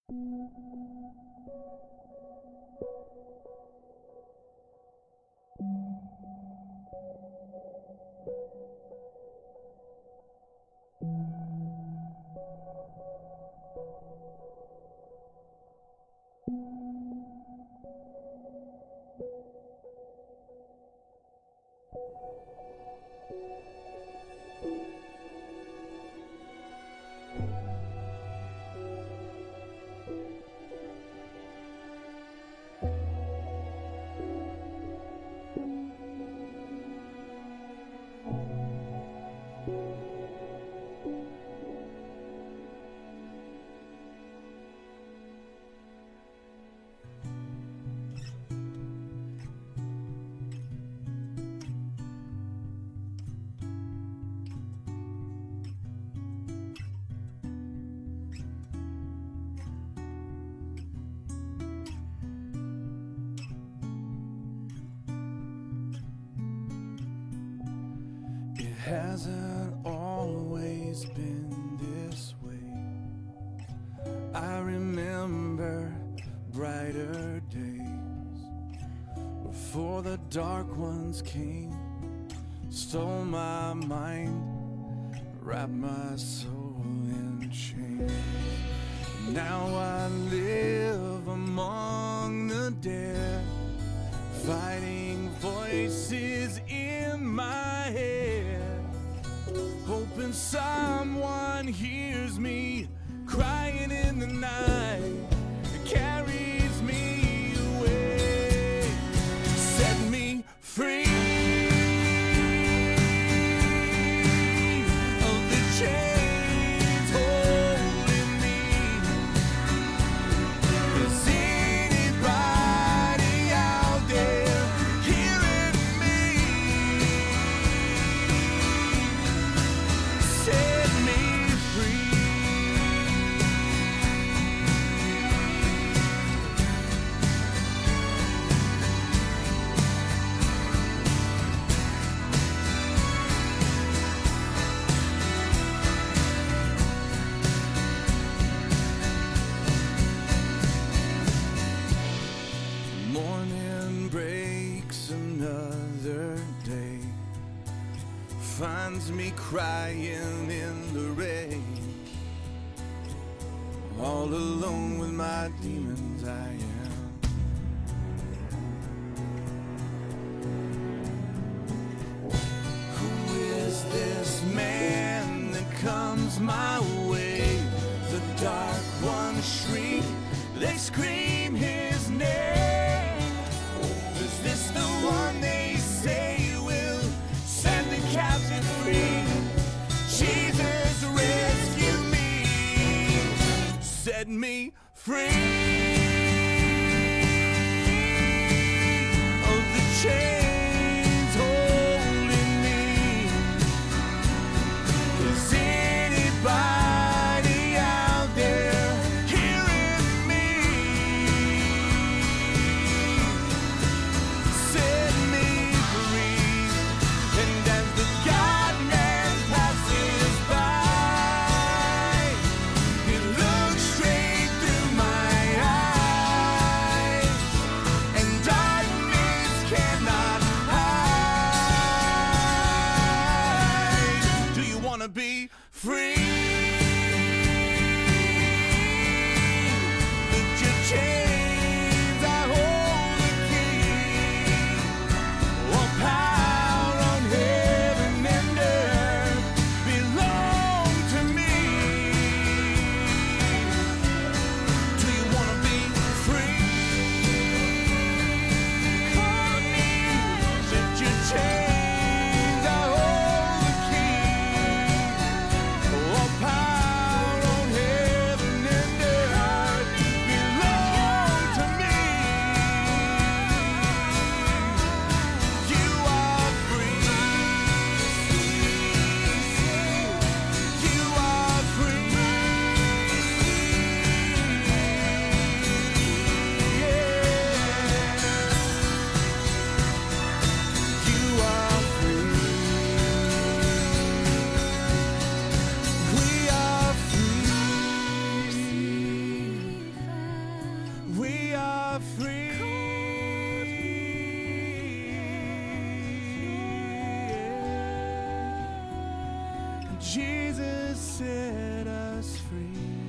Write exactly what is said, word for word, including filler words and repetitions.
Hasn't always been this way. I remember brighter days before the dark ones came, stole my mind, wrapped my soul in chains. Now I live among the dead, fighting voices in my head, hoping someone hears me crying in the night, carries me away, set me free of the chains holding me. Is anybody out there hearing me? Set me free. Morning breaks, another day finds me crying in the rain, all alone with my demons I am. Who is this man that comes my way? The dark ones shriek, they scream his name. Is this the one they say will set the captive free? Jesus, rescue me, set me free of the chains holding me. Is anybody out there hearing me? Set me free. And as the God-man passes by, he looks straight through my eyes, and darkness cannot are free. Jesus set us free.